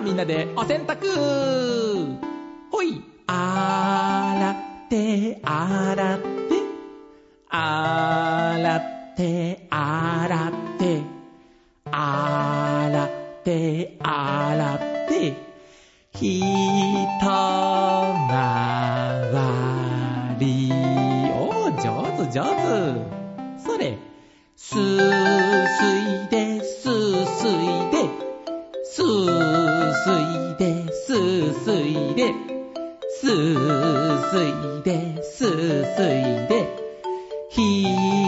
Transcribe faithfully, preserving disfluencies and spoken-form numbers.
みんなでお洗濯。ほい。洗って洗って洗って洗って洗って洗ってひとまわり。おー、上手上手。それ。すーすいですーすいですーすいですーすいですーすいですーすいでひ